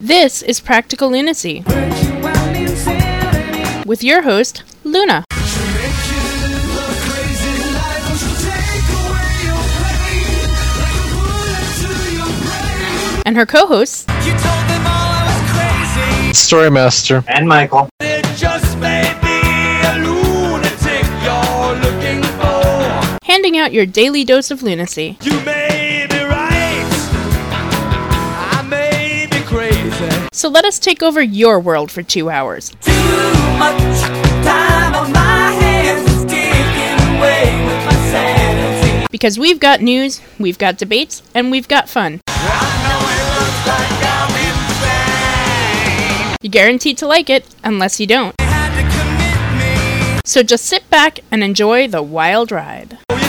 This is Practical Lunacy with your host, Luna. And her co-hosts, Storymaster and Michael. It just may be a lunatic you're looking for. handing out your daily dose of lunacy. You may be right, I may be crazy. So let us take over your world for 2 hours. Too much time on my hands is taking away with my sanity. Because we've got news, we've got debates, and we've got fun. I know it looks like I'm insane. You're guaranteed to like it, unless you don't. They had to commit me. So just sit back and enjoy the wild ride. Oh,